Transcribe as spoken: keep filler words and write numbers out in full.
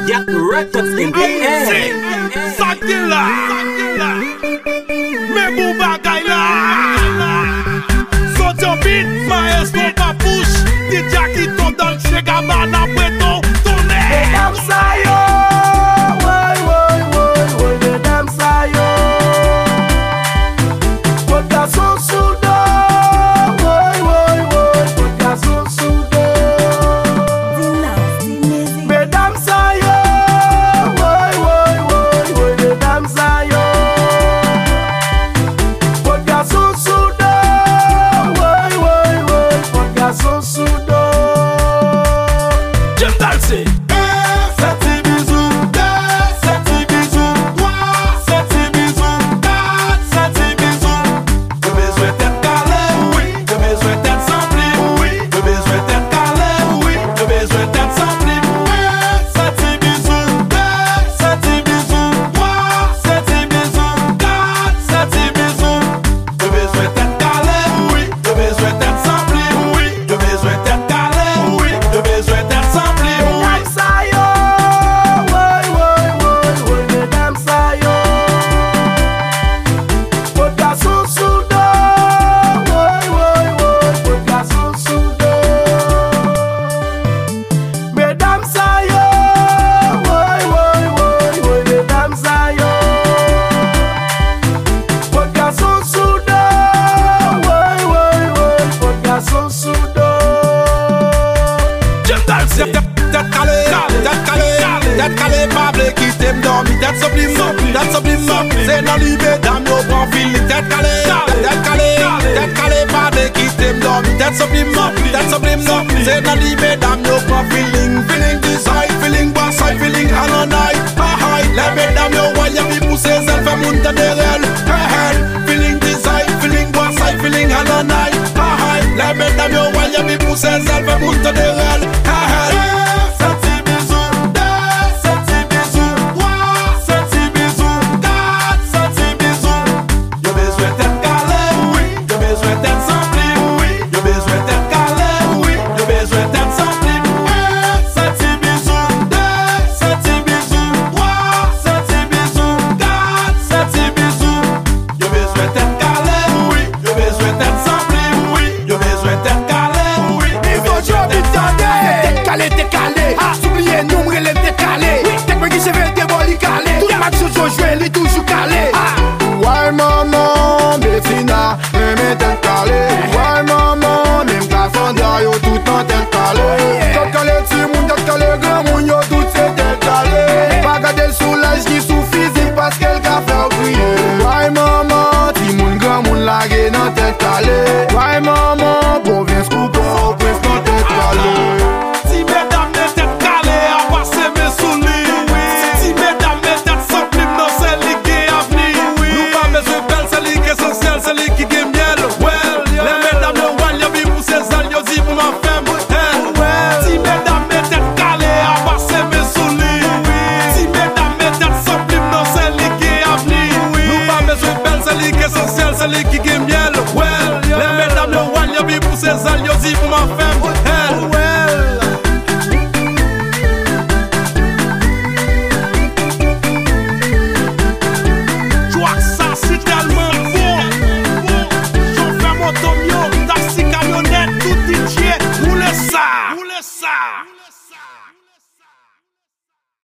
Yak Records in the air. Sakila, me bou bagay la. So jump in, maestro pa push. Di Jackie ton dans le Chegabana après ton tourné. Mesdames sayo, woy woy woy woy, mesdames sayo. Pot garçon sous dos, woy woy woy, pot garçon sous dos. Mesdames sayo, woy woy woy woy, mesdames sayo. Pot garçon sous dos, woy woy woy, pot garçon sous dos. J'aime danser. Tête calée, tête calée, tête calée, pas blé qui t'aime dormir, tête sublime, tête sublime, c'est dans l'ibé, dans nos grands fils, tête calée, tête calée, tête calée, pas blé qui t'aime dormir, tête sublime, tête sublime, c'est dans l'ibé, dans nos grands feeling, feeling desire, feeling boss, feeling all night, high, les mesdames yo voyez mi pousser, elle fait monter derrière, hey, feeling desire, feeling boss, feeling all night, high, les mesdames yo voyez mi pousser, elle fait monter derrière.